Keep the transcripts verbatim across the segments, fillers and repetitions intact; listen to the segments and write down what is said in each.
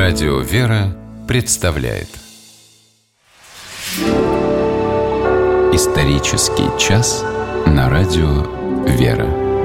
Радио «Вера» представляет Исторический час на Радио «Вера».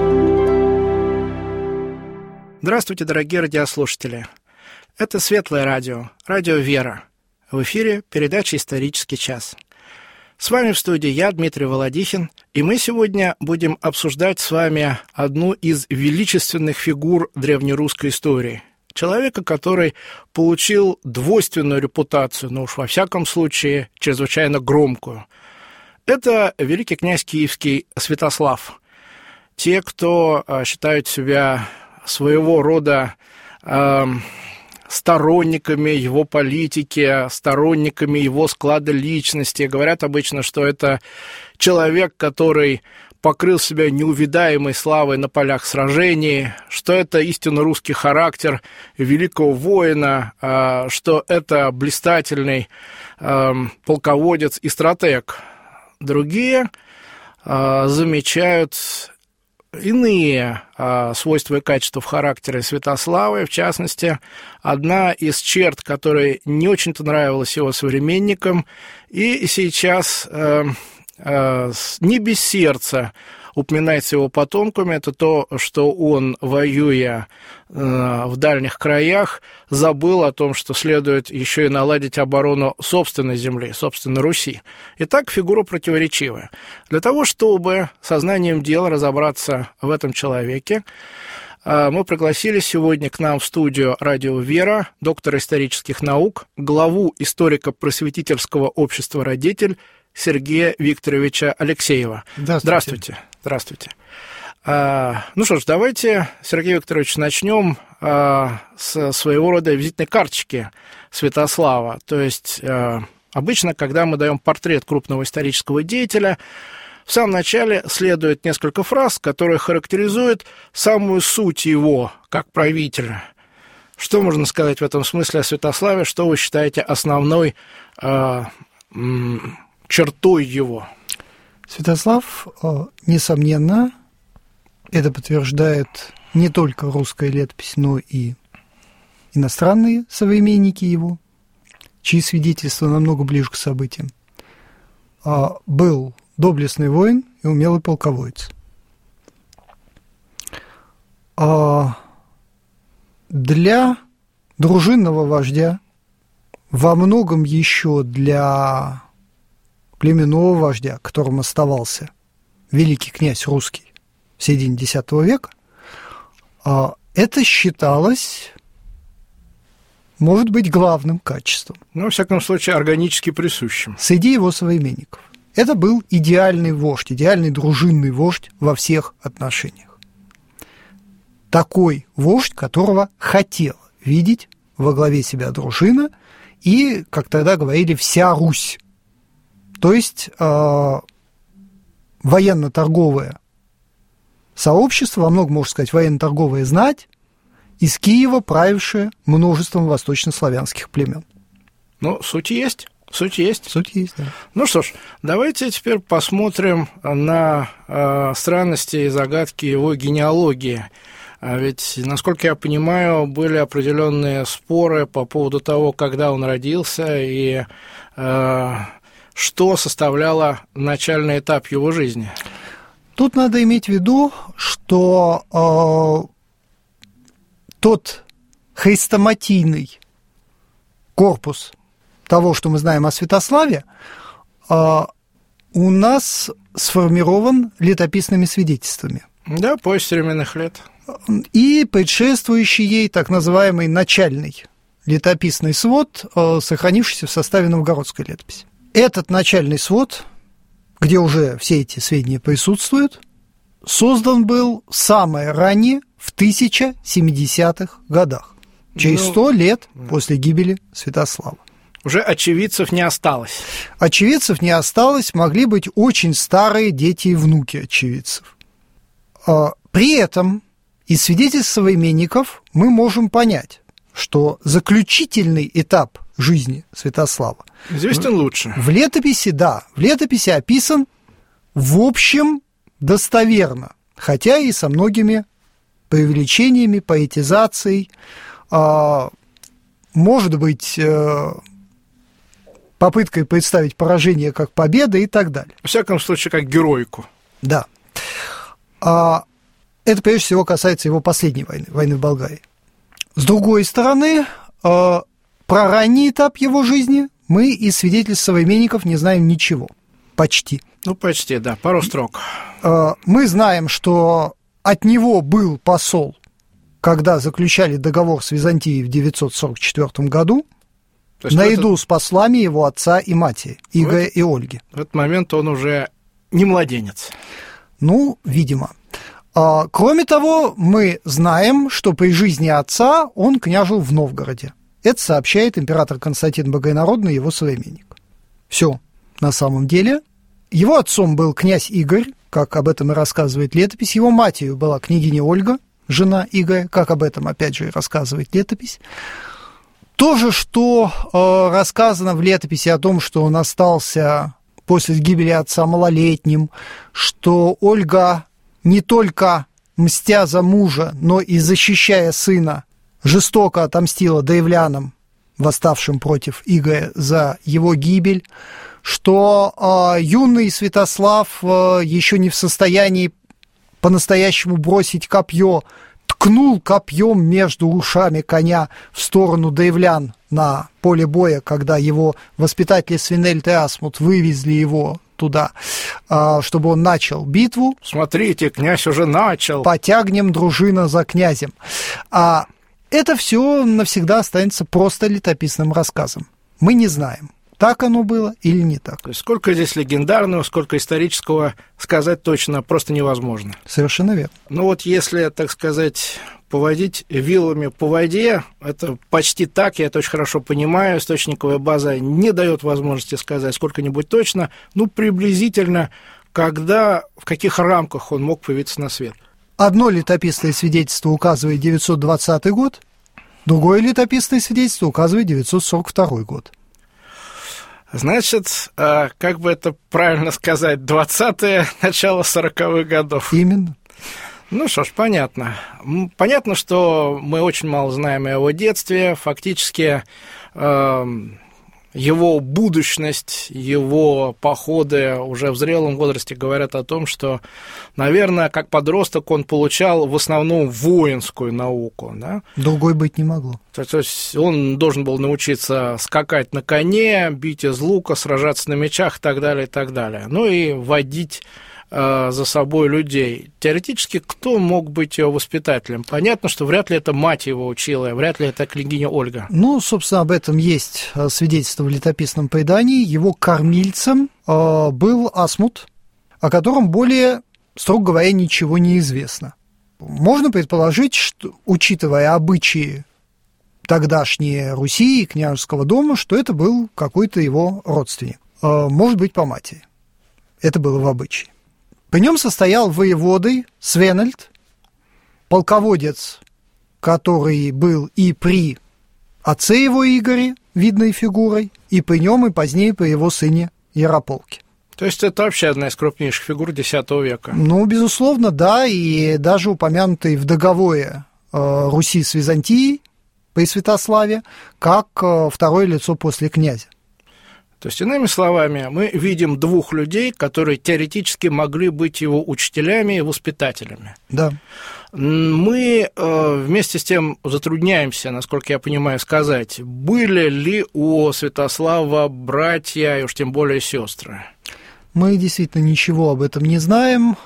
Здравствуйте, дорогие радиослушатели! Это Светлое радио, Радио «Вера». В эфире передача «Исторический час». С вами в студии я, Дмитрий Володихин, и мы сегодня будем обсуждать с вами одну из величественных фигур древнерусской истории. Человека, который получил двойственную репутацию, но уж во всяком случае чрезвычайно громкую. Это великий князь киевский Святослав. Те, кто считают себя своего рода э, сторонниками его политики, сторонниками его склада личности, говорят обычно, что это человек, который покрыл себя неувидаемой славой на полях сражений, что это истинно русский характер великого воина, что это блистательный полководец и стратег. Другие замечают иные свойства и качества в характере Святослава, в частности, одна из черт, которая не очень-то нравилась его современникам, и сейчас не без сердца упоминается его потомками, это то, что он, воюя в дальних краях, забыл о том, что следует еще и наладить оборону собственной земли, собственной Руси. Итак, фигура противоречивая. Для того, чтобы сознанием дела разобраться в этом человеке, мы пригласили сегодня к нам в студию «Радио Вера» доктора исторических наук, главу историко-просветительского общества «Родитель» Сергея Викторовича Алексеева. Здравствуйте. Здравствуйте. Здравствуйте. А, ну что ж, давайте, Сергей Викторович, начнем а, с своего рода визитной карточки Святослава. То есть а, обычно, когда мы даем портрет крупного исторического деятеля, в самом начале следует несколько фраз, которые характеризуют самую суть его как правителя. Что можно сказать в этом смысле о Святославе? Что вы считаете основной а, м- чертой его? Святослав, несомненно, это подтверждает не только русская летопись, но и иностранные современники его, чьи свидетельства намного ближе к событиям. Был доблестный воин и умелый полководец. Для дружинного вождя, во многом еще для племенного вождя, которым оставался великий князь русский в середине десятого века, это считалось, может быть, главным качеством. Ну, во всяком случае, органически присущим. Среди его современников. Это был идеальный вождь, идеальный дружинный вождь во всех отношениях. Такой вождь, которого хотела видеть во главе себя дружина и, как тогда говорили, вся Русь. То есть э, военно-торговое сообщество, во многом, можно сказать, военно-торговая знать, из Киева правившее множеством восточнославянских племен. Ну, суть есть. Суть есть. Суть есть, да. Ну что ж, давайте теперь посмотрим на э, странности и загадки его генеалогии. А ведь, насколько я понимаю, были определенные споры по поводу того, когда он родился и э, что составляло начальный этап его жизни. Тут надо иметь в виду, что э, тот хрестоматийный корпус того, что мы знаем о Святославе, э, у нас сформирован летописными свидетельствами. Да, поезд современных лет. И предшествующий ей так называемый начальный летописный свод, э, сохранившийся в составе новгородской летописи. Этот начальный свод, где уже все эти сведения присутствуют, создан был самое раннее в тысяча семидесятых годах, через ну, сто лет после гибели Святослава. Уже очевидцев не осталось. Очевидцев не осталось, могли быть очень старые дети и внуки очевидцев. При этом из свидетельств современников мы можем понять, что заключительный этап жизни Святослава известен лучше. В летописи, да, в летописи описан в общем достоверно, хотя и со многими преувеличениями, поэтизацией. может быть попыткой представить поражение как победа и так далее. Во всяком случае, как героику. Да. А это, прежде всего, касается его последней войны, войны в Болгарии. С другой стороны, про ранний этап его жизни мы из свидетельств современников не знаем ничего. Почти. Ну, почти, да, пару строк. Мы знаем, что от него был посол, когда заключали договор с Византией в девятьсот сорок четвёртом году, наряду этот... с послами его отца и матери, Игоря и Ольги. В этот момент он уже не младенец. Ну, видимо. Кроме того, мы знаем, что при жизни отца он княжил в Новгороде. Это сообщает император Константин Богонародный, его современник. Все на самом деле. Его отцом был князь Игорь, как об этом и рассказывает летопись. Его матерью была княгиня Ольга, жена Игоря, как об этом, опять же, и рассказывает летопись. То же, что э, рассказано в летописи о том, что он остался после гибели отца малолетним, что Ольга не только мстя за мужа, но и защищая сына, жестоко отомстила древлянам, восставшим против Игоря, за его гибель, что э, юный Святослав э, еще не в состоянии по-настоящему бросить копье, ткнул копьем между ушами коня в сторону древлян на поле боя, когда его воспитатели Свинельд и Асмут вывезли его туда, чтобы он начал битву. Смотрите, князь уже начал. Потягнем, дружина, за князем. А это все навсегда останется просто летописным рассказом. Мы не знаем, так оно было или не так. То есть сколько здесь легендарного, сколько исторического сказать точно просто невозможно. Совершенно верно. Ну вот если, так сказать, поводить вилами по воде, это почти так, я это очень хорошо понимаю, источниковая база не дает возможности сказать сколько-нибудь точно, ну приблизительно, когда, в каких рамках он мог появиться на свет. Одно летописное свидетельство указывает девятьсот двадцатый год, другое летописное свидетельство указывает девятьсот сорок второй год. Значит, как бы это правильно сказать, двадцатые, начало сороковых годов. Именно. Ну что ж, понятно. Понятно, что мы очень мало знаем о его детстве. Фактически его будущность, его походы уже в зрелом возрасте говорят о том, что, наверное, как подросток он получал в основном воинскую науку. Да? Другой быть не могло. То есть он должен был научиться скакать на коне, бить из лука, сражаться на мечах и так далее, и так далее. Ну и водить за собой людей. Теоретически, кто мог быть его воспитателем? Понятно, что вряд ли это мать его учила, вряд ли это княгиня Ольга. Ну, собственно, об этом есть свидетельство в летописном предании. Его кормильцем был Асмут, о котором более, строго говоря, ничего не известно. Можно предположить, что, учитывая обычаи тогдашней Руси и княжеского дома, что это был какой-то его родственник. Может быть, по матери. Это было в обычае. При нем состоял воеводой Свенельд, полководец, который был и при отце его Игоре, видной фигурой, и при нем, и позднее при его сыне Ярополке. То есть это вообще одна из крупнейших фигур X века? Ну, безусловно, да, и даже упомянутый в договоре э, Руси с Византией при Святославе как э, второе лицо после князя. То есть, иными словами, мы видим двух людей, которые теоретически могли быть его учителями и воспитателями. Да. Мы э, вместе с тем затрудняемся, насколько я понимаю, сказать, были ли у Святослава братья и уж тем более сестры. Мы действительно ничего об этом не знаем.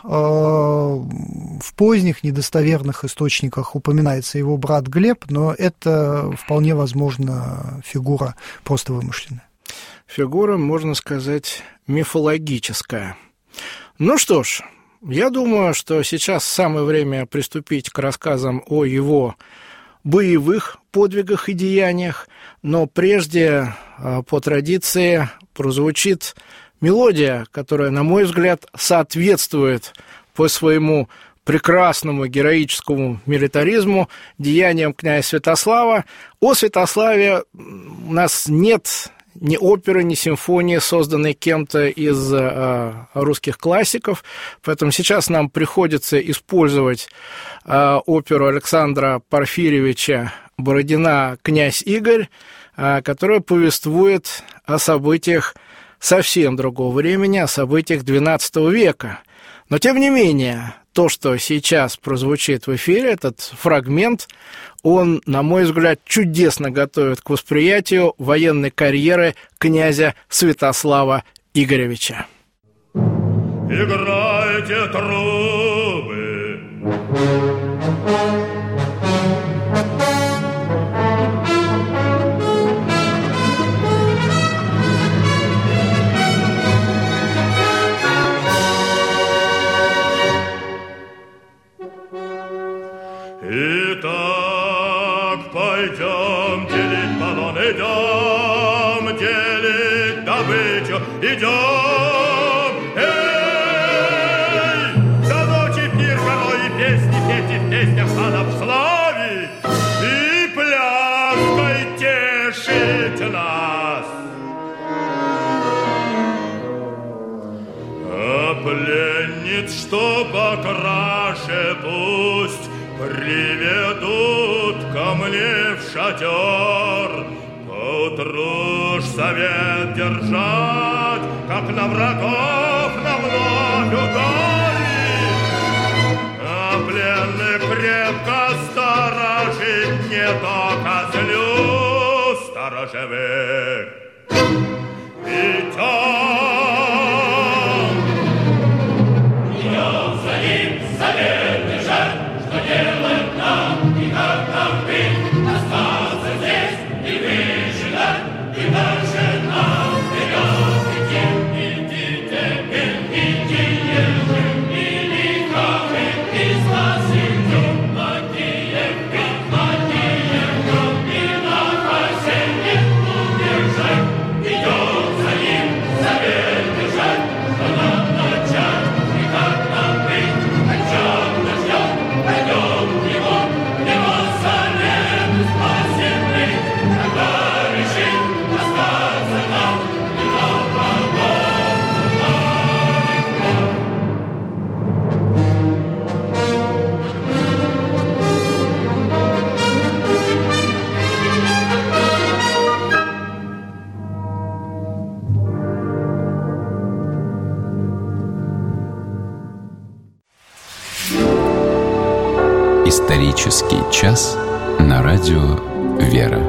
В поздних недостоверных источниках упоминается его брат Глеб, но это вполне возможно фигура просто вымышленная. Фигура, можно сказать, мифологическая. Ну что ж, я думаю, что сейчас самое время приступить к рассказам о его боевых подвигах и деяниях, но прежде, по традиции, прозвучит мелодия, которая, на мой взгляд, соответствует по своему прекрасному героическому милитаризму деяниям князя Святослава. О Святославе у нас нет ни оперы, ни симфонии, созданной кем-то из э, русских классиков, поэтому сейчас нам приходится использовать э, оперу Александра Порфирьевича Бородина «Князь Игорь», которая повествует о событиях совсем другого времени, о событиях двенадцатого века. Но, тем не менее, то, что сейчас прозвучит в эфире, этот фрагмент, он, на мой взгляд, чудесно готовит к восприятию военной карьеры князя Святослава Игоревича. Играйте трубы. Итак, пойдем делить полон, идем делить добычу, идем. Эй, до ночи пир горой и песни петь, и в песнях ханов славить, и пляской тешить нас. А пленниц, что покраше, пусть приведут ко мне в шатер, поутру ж совет держать, как на врагов на вновь ударить, а пленных крепко сторожить, не то козлю сторожевых. Идем, идем за ним, совет держать, что делать нам и как нам быть, остаться здесь и выжидать, и дальше нам вперед идти. Идите, идите, ежим и лиховым, и спасителем Макиев, ведь Макиев днем и на осенних удержать. Идем за ним, совет держать, что нам начать и как нам быть, о чем дождем. Пойдем его, его совет спасем мы, когда решим остаться нам и на Исторический час на радио «Вера».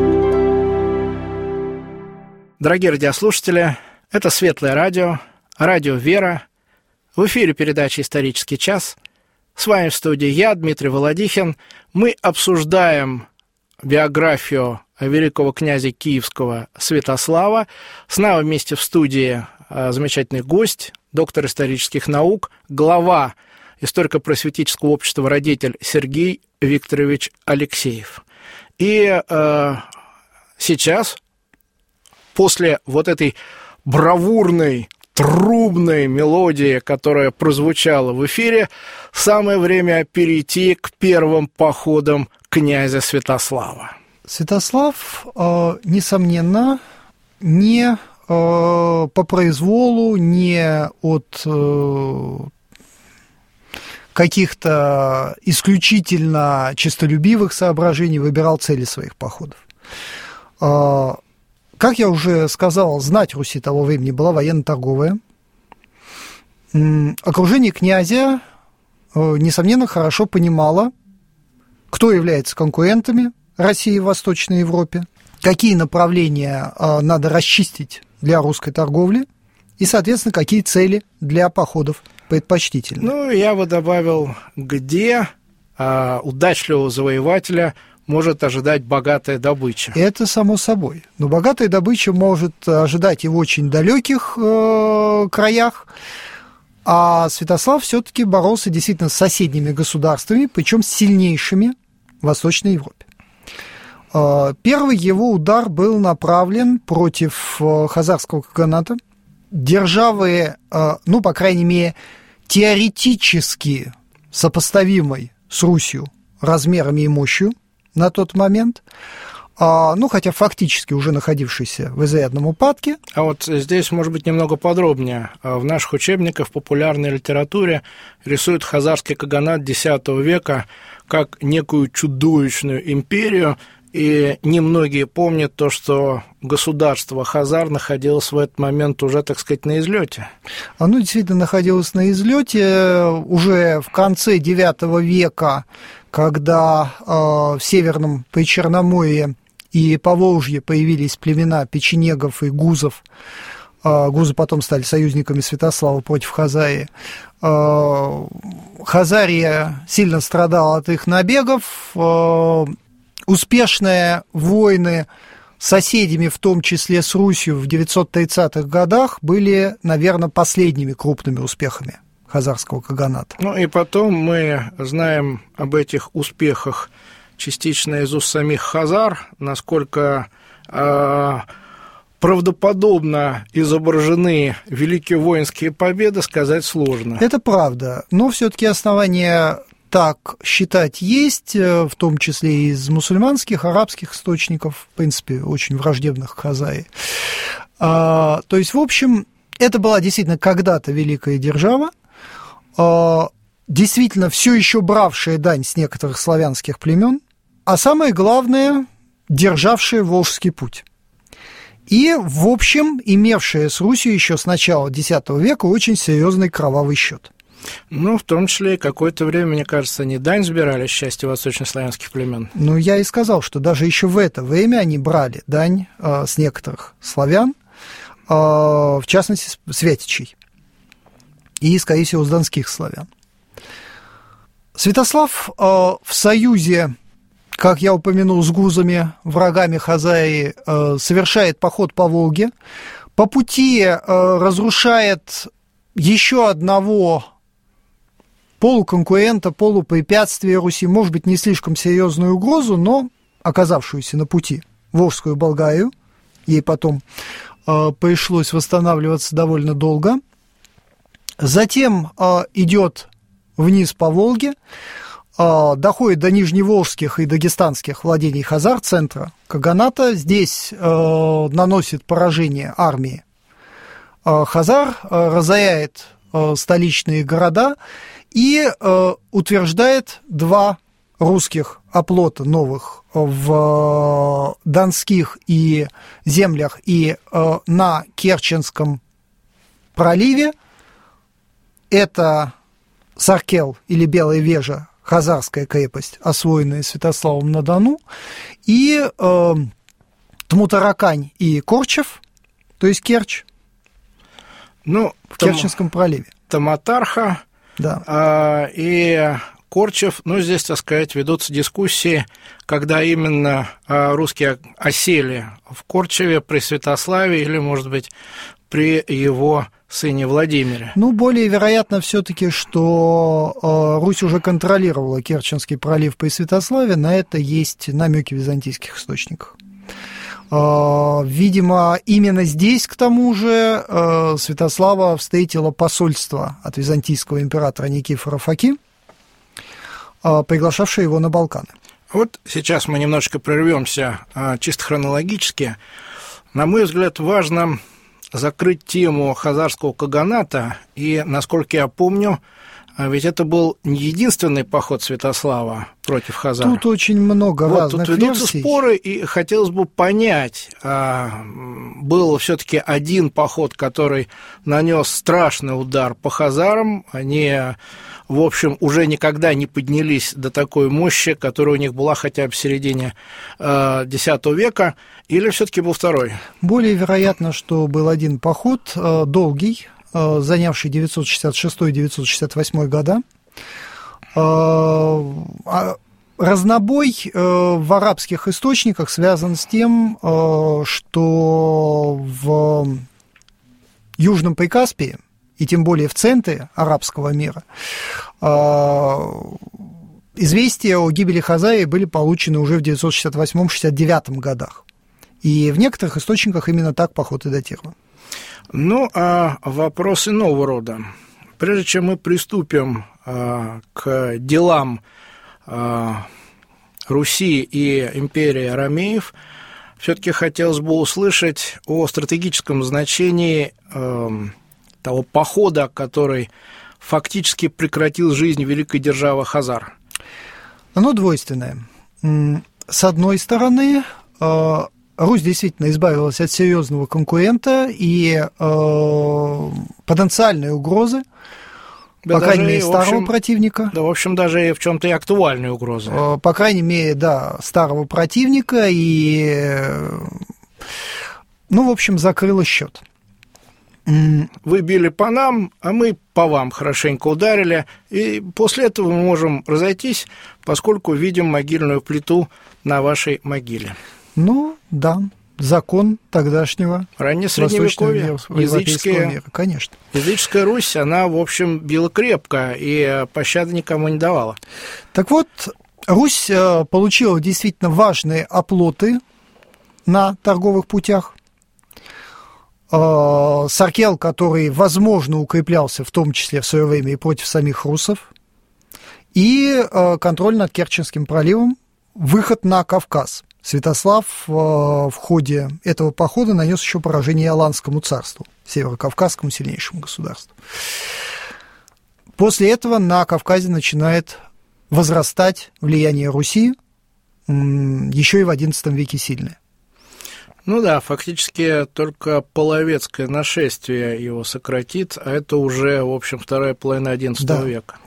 Дорогие радиослушатели, это Светлое радио, радио «Вера». В эфире передача «Исторический час». С вами в студии я, Дмитрий Володихин. Мы обсуждаем биографию великого князя Киевского Святослава. С нами вместе в студии замечательный гость, доктор исторических наук, глава историко-просветительского общества «Родитель» Сергей Викторович Алексеев. И э, сейчас, после вот этой бравурной, трубной мелодии, которая прозвучала в эфире, самое время перейти к первым походам князя Святослава. Святослав, э, несомненно, не э, по произволу, не от э, каких-то исключительно честолюбивых соображений выбирал цели своих походов. Как я уже сказал, знать Руси того времени была военно-торговая. Окружение князя, несомненно, хорошо понимало, кто является конкурентами России в Восточной Европе, какие направления надо расчистить для русской торговли и, соответственно, какие цели для походов предпочтительны. Ну, я бы добавил, где а, удачливого завоевателя может ожидать богатая добыча. Это само собой. Но богатая добыча может ожидать и в очень далеких э, краях, а Святослав все-таки боролся действительно с соседними государствами, причем с сильнейшими в Восточной Европе. Э, первый его удар был направлен против э, хазарского каганата. Державы, ну, по крайней мере, теоретически сопоставимой с Русью размерами и мощью на тот момент, ну, хотя фактически уже находившийся в изрядном упадке. А вот здесь, может быть, немного подробнее. В наших учебниках в популярной литературе рисуют хазарский каганат X века как некую чудовищную империю, и немногие помнят то, что государство Хазар находилось в этот момент уже, так сказать, на излете. Оно действительно находилось на излете уже в конце девятого века, когда э, в Северном Причерноморье и Поволжье появились племена печенегов и гузов. Э, гузы потом стали союзниками Святослава против Хазарии. Э, Хазария сильно страдала от их набегов. Э, успешные войны с соседями, в том числе с Русью, в девятьсот тридцатых годах были, наверное, последними крупными успехами хазарского каганата. Ну и потом мы знаем об этих успехах частично из уст самих хазар, насколько э, правдоподобно изображены великие воинские победы, сказать сложно. Это правда, но все-таки основания так считать есть, в том числе и из мусульманских, арабских источников, в принципе, очень враждебных к Хазарии. А, то есть, в общем, это была действительно когда-то великая держава, а, действительно все еще бравшая дань с некоторых славянских племен, а самое главное, державшая Волжский путь. И, в общем, имевшая с Русью еще с начала X века очень серьезный кровавый счет. Ну, в том числе и какое-то время, мне кажется, они дань сбирали с части восточнославянских племен. Ну, я и сказал, что даже еще в это время они брали дань э, с некоторых славян, э, в частности, с вятичей и, скорее всего, с донских славян. Святослав э, в союзе, как я упомянул, с гузами, врагами Хазарии, э, совершает поход по Волге, по пути э, разрушает еще одного полуконкурента, полупрепятствия Руси, может быть, не слишком серьезную угрозу, но оказавшуюся на пути, Волжскую Болгарию. Ей потом э, пришлось восстанавливаться довольно долго. Затем э, идет вниз по Волге, э, доходит до нижневолжских и дагестанских владений хазар, центра каганата. Здесь э, наносит поражение армии э, хазар, э, разоряет э, столичные города и э, утверждает два русских оплота новых в э, донских и землях и э, на Керченском проливе. Это Саркел или Белая Вежа, хазарская крепость, освоенная Святославом на Дону, и э, Тмутаракань и Корчев, то есть Керчь, ну, в Керченском проливе. Таматарха. Да. А, и Корчев, ну, здесь, так сказать, ведутся дискуссии, когда именно а, русские осели в Корчеве при Святославе или, может быть, при его сыне Владимире. Ну, более вероятно все-таки, что э, Русь уже контролировала Керченский пролив при Святославе, на это есть намеки в византийских источниках. Видимо, именно здесь, к тому же, Святослава встретила посольство от византийского императора Никифора Фоки, приглашавшее его на Балканы. Вот сейчас мы немножечко прервемся чисто хронологически. На мой взгляд, важно закрыть тему хазарского каганата, и, насколько я помню, ведь это был не единственный поход Святослава против хазар. Тут очень много вот, разных тут ведутся версий. споры, и хотелось бы понять, был все-таки один поход, который нанес страшный удар по хазарам. Они, в общем, уже никогда не поднялись до такой мощи, которая у них была хотя бы в середине X века, или все-таки был второй? Более вероятно, что был один поход, долгий, занявший девятьсот шестьдесят шестой — девятьсот шестьдесят восьмой года. Разнобой в арабских источниках связан с тем, что в Южном Прикаспии, и тем более в центре арабского мира, известия о гибели Хазарии были получены уже в девятьсот шестьдесят восьмом — шестьдесят девятом годах. И в некоторых источниках именно так поход и датирован. Ну, а вопрос иного рода. Прежде чем мы приступим а, к делам а, Руси и империи арамеев, все-таки хотелось бы услышать о стратегическом значении э, того похода, который фактически прекратил жизнь великой державы Хазар. Оно двойственное. С одной стороны, Русь действительно избавилась от серьезного конкурента и потенциальной угрозы, да, по крайней мере, старого общем, противника. Да, в общем, даже в чем-то и актуальной угрозы. По крайней мере, да, старого противника и, ну, в общем, закрыла счет. Вы били по нам, а мы по вам хорошенько ударили, и после этого мы можем разойтись, поскольку видим могильную плиту на вашей могиле. Ну, да, закон тогдашнего раннее средневековье, языческая, мира, конечно. Языческая Русь, она, в общем, била крепко и пощады никому не давала. Так вот, Русь получила действительно важные оплоты на торговых путях. Саркел, который, возможно, укреплялся в том числе в свое время и против самих русов, и контроль над Керченским проливом, выход на Кавказ. Святослав в ходе этого похода нанес еще поражение Аланскому царству, северокавказскому сильнейшему государству. После этого на Кавказе начинает возрастать влияние Руси, еще и в одиннадцатом веке сильное. Ну да, фактически только половецкое нашествие его сократит, а это уже, в общем, вторая половина одиннадцатого да. века.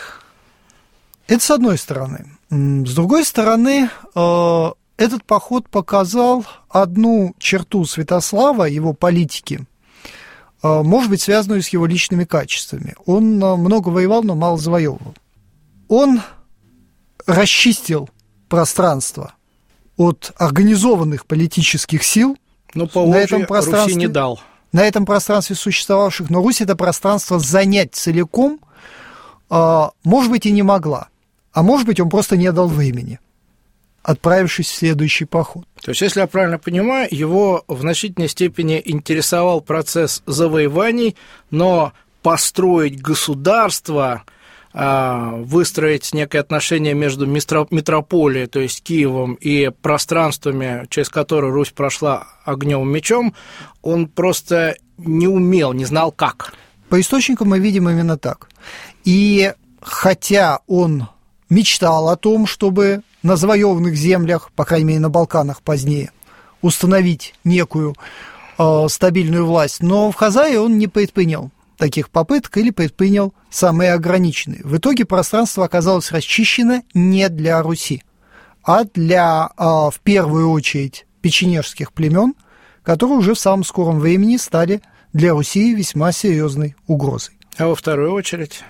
Это с одной стороны. С другой стороны, этот поход показал одну черту Святослава, его политики, может быть, связанную с его личными качествами. Он много воевал, но мало завоевывал. Он расчистил пространство от организованных политических сил, но по на этом пространстве Руси не дал. На этом пространстве существовавших, но Русь это пространство занять целиком, может быть, и не могла, а может быть, он просто не дал времени, отправившись в следующий поход. То есть, если я правильно понимаю, его в значительной степени интересовал процесс завоеваний, но построить государство, выстроить некое отношение между метрополией, то есть Киевом, и пространствами, через которые Русь прошла огнем и мечом, он просто не умел, не знал как. По источникам мы видим именно так. И хотя он мечтал о том, чтобы на завоеванных землях, по крайней мере на Балканах позднее, установить некую э, стабильную власть, но в Хазаре он не предпринял таких попыток или предпринял самые ограниченные. В итоге пространство оказалось расчищено не для Руси, а для, в первую очередь, печенежских племен, которые уже в самом скором времени стали для Руси весьма серьезной угрозой. А во вторую очередь?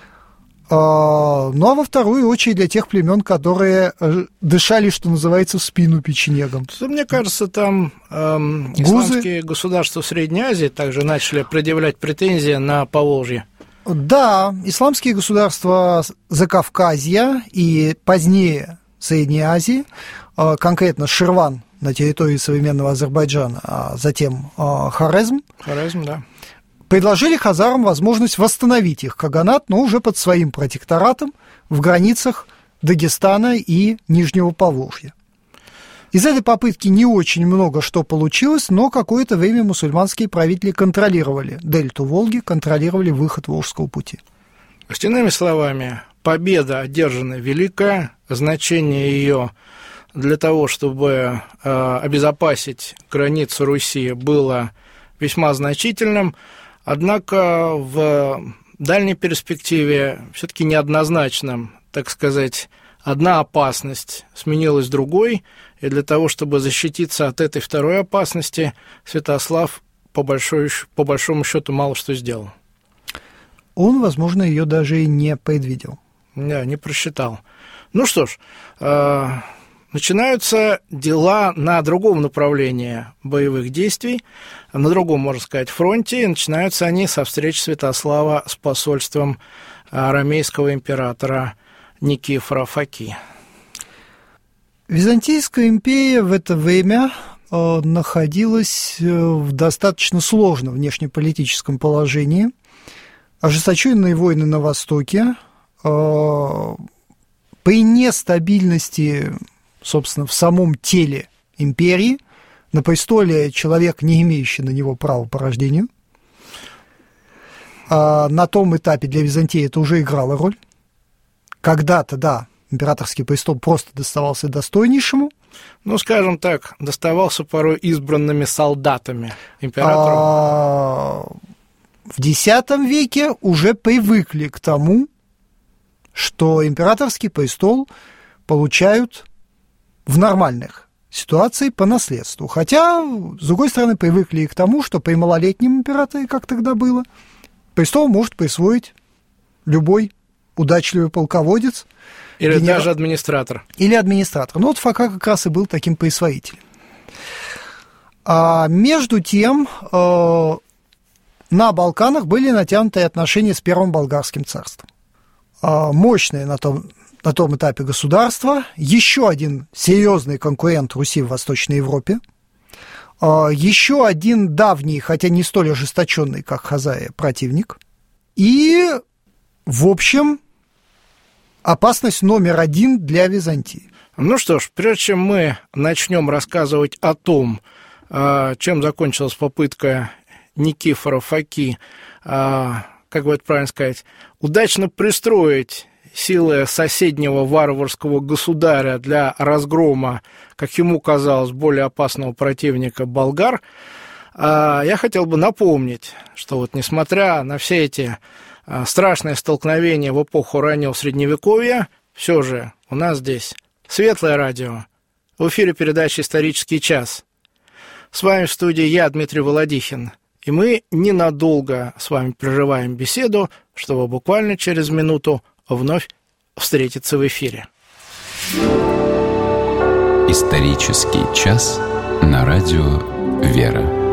А, ну, а во вторую очередь для тех племен, которые дышали, что называется, в спину печенегам. Мне кажется, там эм, исламские государства в Средней Азии также начали предъявлять претензии на Поволжье. Да, исламские государства Закавказья и позднее Средней Азии, конкретно Ширван на территории современного Азербайджана, а затем Хорезм, Хорезм, да. предложили хазарам возможность восстановить их каганат, но уже под своим протекторатом в границах Дагестана и Нижнего Поволжья. Из этой попытки не очень много что получилось, но какое-то время мусульманские правители контролировали дельту Волги, контролировали выход Волжского пути. Остальными словами, победа одержана великая, значение ее для того, чтобы э, обезопасить границу Руси, было весьма значительным, однако в дальней перспективе все-таки неоднозначным, так сказать, одна опасность сменилась другой, и для того, чтобы защититься от этой второй опасности, Святослав по, большой, по большому счету мало что сделал. Он, возможно, ее даже и не предвидел. Да, не просчитал. Ну что ж, э, начинаются дела на другом направлении боевых действий, на другом, можно сказать, фронте, и начинаются они со встречи Святослава с посольством арамейского императора Никифора Фоки. Византийская империя в это время э, находилась в достаточно сложном внешнеполитическом положении. Ожесточенные войны на Востоке, э, при нестабильности, собственно, в самом теле империи, на престоле человек, не имеющий на него права по рождению. А на том этапе для Византии это уже играло роль. Когда-то, да, императорский престол просто доставался достойнейшему. Ну, скажем так, доставался порой избранными солдатами императору. А в X веке уже привыкли к тому, что императорский престол получают в нормальных ситуациях по наследству. Хотя, с другой стороны, привыкли и к тому, что при малолетнем императоре, как тогда было, престол может присвоить любой удачливый полководец. Или генерал... даже администратор. Или администратор. Ну, вот Фока как раз и был таким присвоителем. А между тем, э, на Балканах были натянутые отношения с Первым Болгарским царством. Э, мощное на том, на том этапе государство. Еще один серьезный конкурент Руси в Восточной Европе. Э, еще один давний, хотя не столь ожесточенный, как Хазария, противник. И, в общем... опасность номер один для Византии. Ну что ж, прежде чем мы начнем рассказывать о том, чем закончилась попытка Никифора Фоки, как бы это правильно сказать, удачно пристроить силы соседнего варварского государя для разгрома, как ему казалось, более опасного противника болгар, я хотел бы напомнить, что вот несмотря на все эти страшное столкновение в эпоху раннего Средневековья, все же у нас здесь Светлое радио. В эфире передача «Исторический час». С вами в студии я, Дмитрий Володихин. И мы ненадолго с вами прерываем беседу, чтобы буквально через минуту вновь встретиться в эфире. «Исторический час» на радио «Вера».